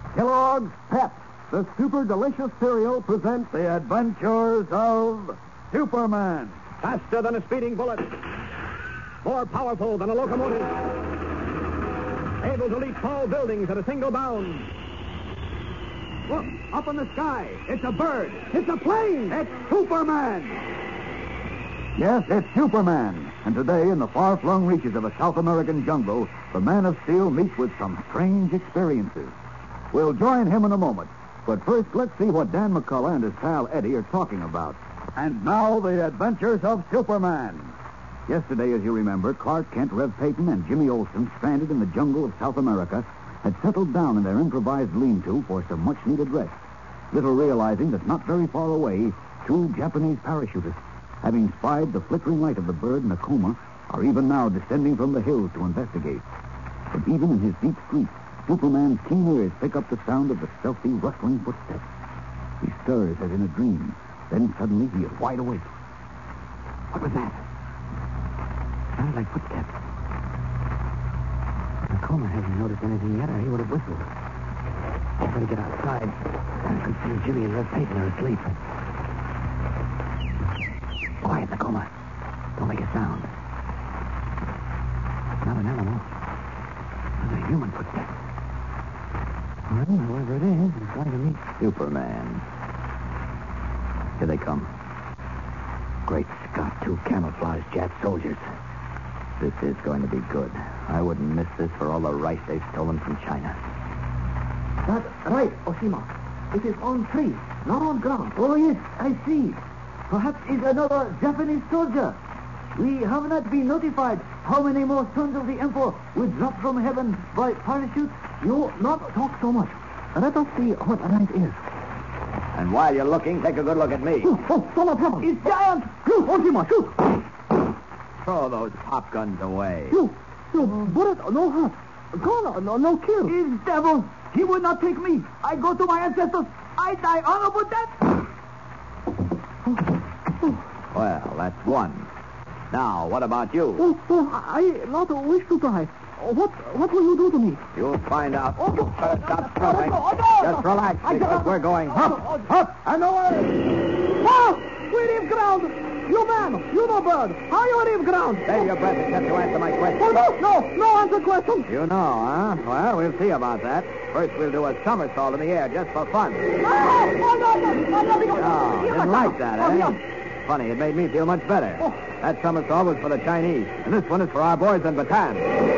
Kellogg's Pep, the super delicious cereal, presents The Adventures of Superman. Faster than a speeding bullet. More powerful than a locomotive. Able to leap tall buildings at a single bound. Look, up in the sky. It's a bird. It's a plane. It's Superman. Yes, it's Superman. And today, in the far-flung reaches of a South American jungle, the Man of Steel meets with some strange experiences. We'll join him in a moment. But first, let's see what Dan McCullough and his pal Eddie are talking about. And now, the adventures of Superman. Yesterday, as you remember, Clark Kent, Rev Peyton, and Jimmy Olsen, stranded in the jungle of South America, had settled down in their improvised lean-to for some much-needed rest, little realizing that not very far away, two Japanese parachutists, having spied the flickering light of the bird in a coma, are even now descending from the hills to investigate. But even in his deep sleep, Superman's keen ears pick up the sound of the stealthy, rustling footsteps. He stirs as in a dream. Then suddenly he is wide awake. What was that? Sounded like footsteps. If Coma hasn't noticed anything yet, or he would have whistled. I better get outside. I could see Jimmy and Rev Peyton are asleep. Quiet, Nakoma. Don't make a sound. Not an animal. Those are human footsteps. Well, whoever it is going to meet Superman. Here they come. Great Scott, two camouflaged Jap soldiers. This is going to be good. I wouldn't miss this for all the rice they've stolen from China. That's right, Oshima. It is on tree, not on ground. Oh, yes, I see. Perhaps it's another Japanese soldier. We have not been notified how many more sons of the Emperor will drop from heaven by parachute. You not talk so much. Let us see what light is. And while you're looking, take a good look at me. Oh, son of heaven. It's giant. Shoot, Oshima, shoot. Throw those pop guns away. You, bullet, no hurt. Gone, no kill. It's devil. He would not take me. I go to my ancestors. I die honorable death. Well, that's one. Now, what about you? I not wish to die. What will you do to me? You'll find out. Stop struggling. no. Just relax, because we're going up, and away. We leave ground. You man, you no bird. How you leave ground? Save your breath except to answer my question. No answer question. You know, huh? Well, we'll see about that. First, we'll do a somersault in the air just for fun. Oh, didn't like that, eh? Funny, it made me feel much better. That somersault was for the Chinese, and this one is for our boys in Bataan.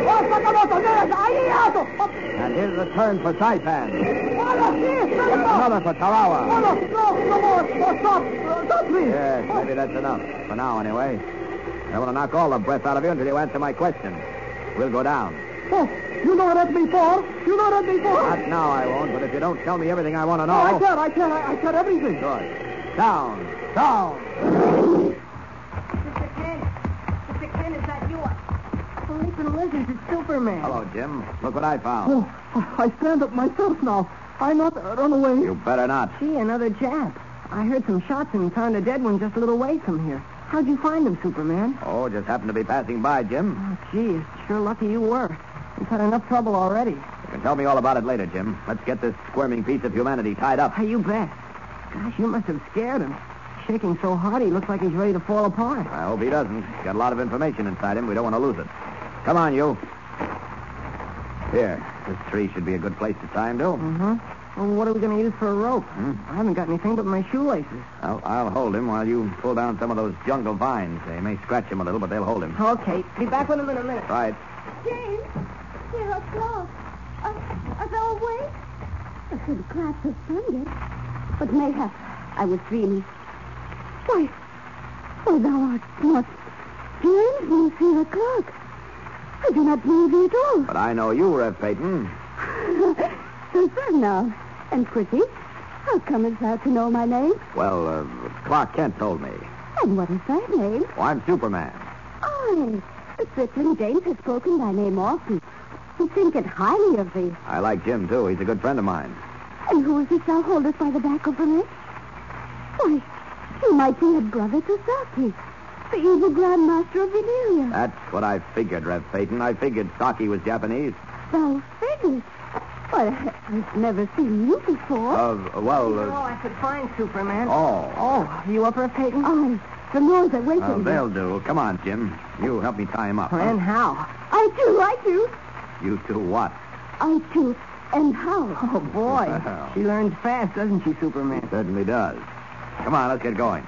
And here's the turn for Saipan. Another for Tarawa. No, stop, please. Yes, maybe that's enough. For now, anyway. I want to knock all the breath out of you until you answer my question. We'll go down. Oh, you know that before. Not now, I won't, but if you don't tell me everything I want to know... I can everything. Good. Down. Mr. Kent, is that you? Sleeping lizards, it's Superman. Hello, Jim. Look what I found. Oh, I stand up myself now. I not run away. You better not. Gee, another Jap. I heard some shots and found a dead one just a little way from here. How'd you find him, Superman? Oh, just happened to be passing by, Jim. Oh, gee, sure lucky you were. You've had enough trouble already. You can tell me all about it later, Jim. Let's get this squirming piece of humanity tied up. Hey, you bet. Gosh, you must have scared him. Shaking so hard, he looks like he's ready to fall apart. I hope he doesn't. He's got a lot of information inside him. We don't want to lose it. Come on, you. Here, this tree should be a good place to tie him to. Mm-hmm. Well, what are we going to use for a rope? I haven't got anything but my shoelaces. I'll hold him while you pull down some of those jungle vines. They may scratch him a little, but they'll hold him. Okay. Be back with him in a minute. Right. James, here are clothes. Are they awake? I should clap the thunder. But mayhap I was dreaming. Why, thou art not James, Monsieur Clark. I do not know thee at all. But I know you, Rev Peyton. So now. And pretty. How comest thou to know my name? Well, Clark Kent told me. And what is thy name? Oh, I'm Superman. Aye, the Switzerland James has spoken thy name often. He thinketh highly of thee. I like Jim, too. He's a good friend of mine. And who is this thou holdest by the back of the neck? Why, he might be a brother to Saki, the evil Grand Master of Veneria. That's what I figured, Rev Peyton. I figured Saki was Japanese. Thou figured? But I've never seen you before. I could find Superman. Oh. Oh, you up, Rev Peyton? The noise awakened me. They'll do. Come on, Jim. You help me tie him up. And how? I do. You two what? I do. And how? Oh, boy. Well. She learns fast, doesn't she, Superman? Certainly does. Come on, let's get going.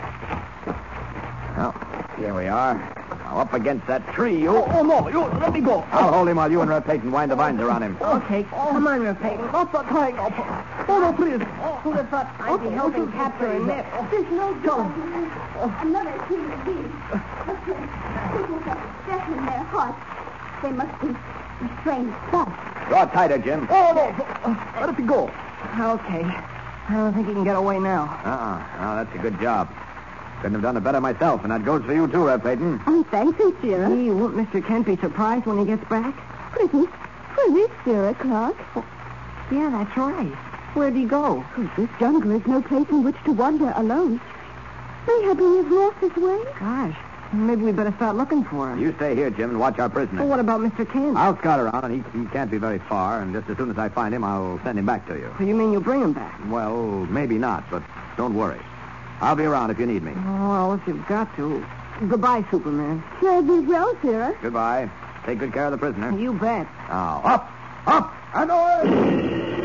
Well, here we are. Now up against that tree, you. Oh, no, you let me go. I'll hold him while you and Red Peyton wind the vines around him. Okay, come on, Rev Peyton. Not that tying up. Oh, no, please. Who'd have thought I'd be helping capture a nip? There's no doubt. Another human being. People have death in their hearts. They must be restrained fast. Draw tighter, Jim. Oh, no. Let it go. Okay. I don't think he can get away now. Oh, that's a good job. Couldn't have done it better myself, and that goes for you, too, Red Peyton. Oh, thank you, Sarah. Gee, won't Mr. Kent be surprised when he gets back? Pretty, Sarah Clark. Yeah, that's right. Where'd he go? This jungle is no place in which to wander alone. Maybe he has lost his way. Gosh, maybe we better start looking for him. You stay here, Jim, and watch our prisoner. Well, what about Mr. Kent? I'll scout around, and he can't be very far, and just as soon as I find him, I'll send him back to you. So you mean you'll bring him back? Well, maybe not, but don't worry. I'll be around if you need me. Oh, well, if you've got to. Goodbye, Superman. Fare thee well, Sarah. Goodbye. Take good care of the prisoner. You bet. Now, up, and away!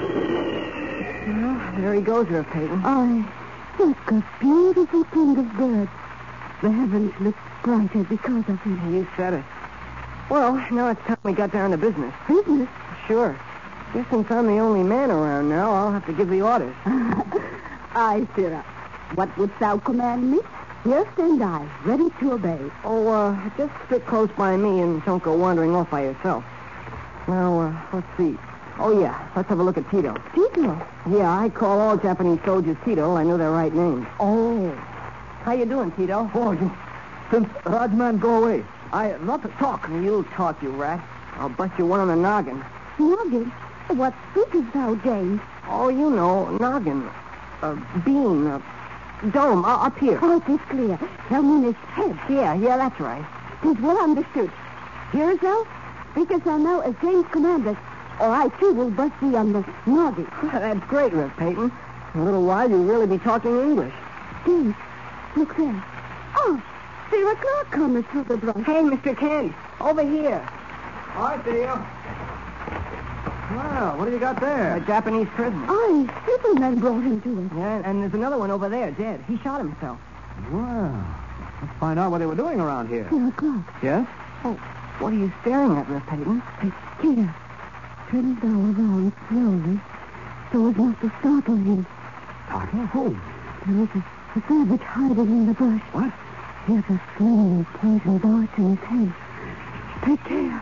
Well, there he goes, Rev Peyton. Such a beautiful king of birds. The heavens look brighter because of him. You said it. Well, now it's time we got down to business. Business? Sure. Guess since I'm the only man around now, I'll have to give the orders. Aye, Sarah. What wouldst thou command me? Here stand I, ready to obey. Oh, just stick close by me and don't go wandering off by yourself. Now, let's see. Oh, yeah, let's have a look at Tito. Tito? Yeah, I call all Japanese soldiers Tito. I know their right names. Oh. How you doing, Tito? Oh, since Rajman go away, I not talk. You talk, you rat. I'll bust you one on the noggin. Noggin? What speakest thou, James? Oh, you know, noggin. Bean, dome, up here. Oh, it is clear. Thou meanest head. Yeah, that's right. Tis well understood. Hearest thou? Speakest thou now as James commandeth, or I too will bust thee on the noggin. That's great, Rev Peyton. In a little while, you'll really be talking English. James, look there. Oh, Sarah Clark cometh through the brush. Hey, Mr. Kent, over here. All right, Theo. Well, what do you got A there? Japanese prisoner. Aye, Superman brought him to us. Yeah, and there's another one over there, dead. He shot himself. Well, let's find out what they were doing around here. Sarah Clark, Yes? Oh, what are you staring at, Rev Peyton? here. Turn thou around slowly, so as not to startle him. Startle who? There is a savage hiding in the brush. What? He has a flaming poison dart in his head. Take care.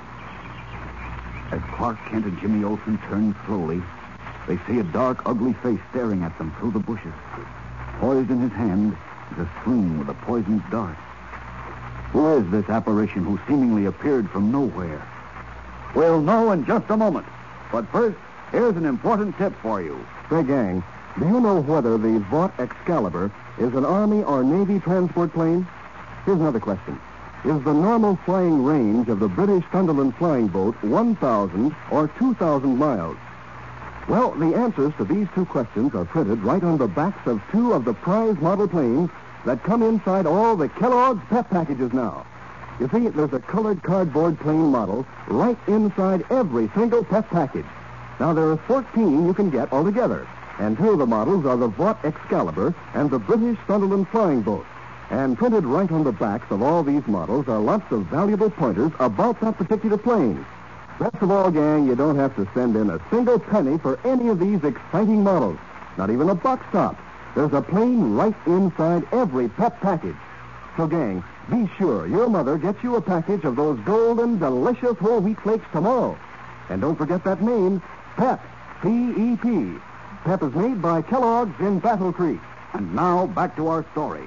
As Clark Kent and Jimmy Olsen turn slowly, they see a dark, ugly face staring at them through the bushes. Poised in his hand is a sling with a poisoned dart. Who is this apparition who seemingly appeared from nowhere? We'll know in just a moment. But first, here's an important tip for you. Say, gang, do you know whether the Vought Excalibur is an Army or Navy transport plane? Here's another question. Is the normal flying range of the British Sunderland flying boat 1,000 or 2,000 miles? Well, the answers to these two questions are printed right on the backs of two of the prize model planes that come inside all the Kellogg's pep packages now. You see, there's a colored cardboard plane model right inside every single pep package. Now, there are 14 you can get altogether, and two of the models are the Vought Excalibur and the British Sunderland flying boat. And printed right on the backs of all these models are lots of valuable pointers about that particular plane. Best of all, gang, you don't have to send in a single penny for any of these exciting models. Not even a box top. There's a plane right inside every pep package. So, gang, be sure your mother gets you a package of those golden, delicious whole wheat flakes tomorrow. And don't forget that name, Pep, P-E-P. Pep is made by Kellogg's in Battle Creek. And now, back to our story.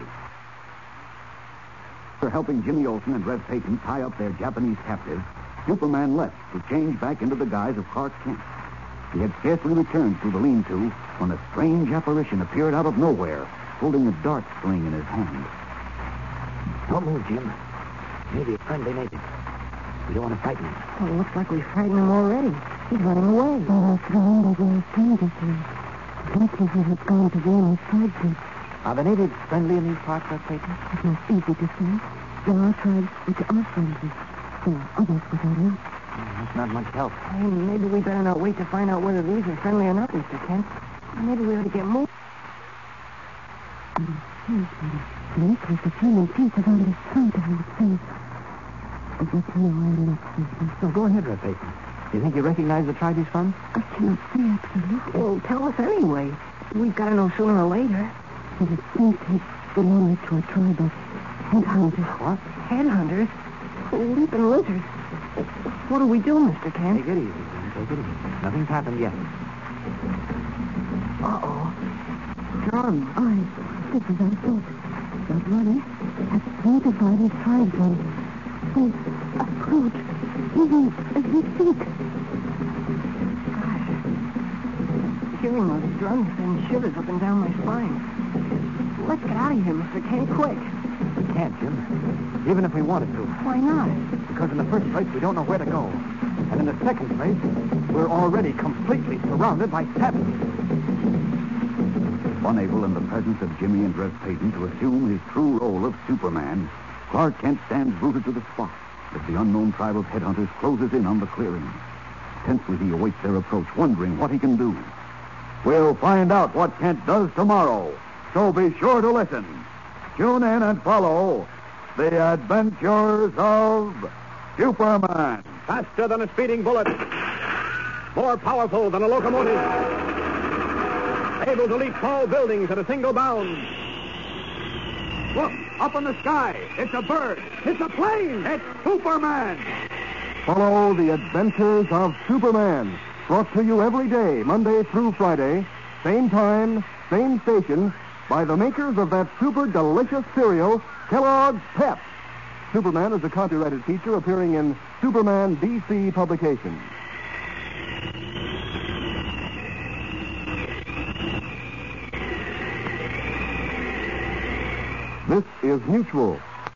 After helping Jimmy Olsen and Rev Peyton tie up their Japanese captives, Superman left to change back into the guise of Clark Kent. He had scarcely returned through the lean-to when a strange apparition appeared out of nowhere, holding a dart sling in his hand. Don't move, Jim. Maybe a friendly native. We don't want to frighten him. Well, it looks like we frightened him already. He's running away. Oh, that's wrong. They were strangers here. Likely he has gone to Vienna's tribe group. Are the natives friendly in these parts, Red Peyton? It's not easy to say. There are tribes which are friendly. There are others which are not. That's not much help. Hey, maybe we better not wait to find out whether these are friendly or not, Mr. Kent. Maybe we ought to get moving. Blake with the human teeth around his throat, I would say. But no, I'm not certain. So go ahead, Red Peyton. Do you think you recognize the tribe he's from? I cannot say absolutely. Well, tell us anyway. We've got to know sooner or later. But it seems he belongs to a tribe of headhunters. What? Headhunters? Leaping lizards. What do we do, Mr. Kent? Take it easy, son. Take it easy. Nothing's happened yet. Uh-oh. John. This is our thought. The runner has identified his tribesmen. They approach even as we speak. Gosh. Hearing those drums sends shivers up and down my spine. Let's get out of here, Mr. Kent, quick. We can't, Jim. Even if we wanted to. Why not? Because in the first place, we don't know where to go. And in the second place, we're already completely surrounded by savages. Unable in the presence of Jimmy and Red Peyton to assume his true role of Superman, Clark Kent stands rooted to the spot as the unknown tribe of headhunters closes in on the clearing. Tensely he awaits their approach, wondering what he can do. We'll find out what Kent does tomorrow, so be sure to listen. Tune in and follow The Adventures of Superman. Faster than a speeding bullet. More powerful than a locomotive. Able to leap tall buildings at a single bound. Look, up in the sky. It's a bird. It's a plane. It's Superman. Follow The Adventures of Superman. Brought to you every day, Monday through Friday. Same time, same station. By the makers of that super delicious cereal, Kellogg's Pep. Superman is a copyrighted feature appearing in Superman DC publications. This is Mutual,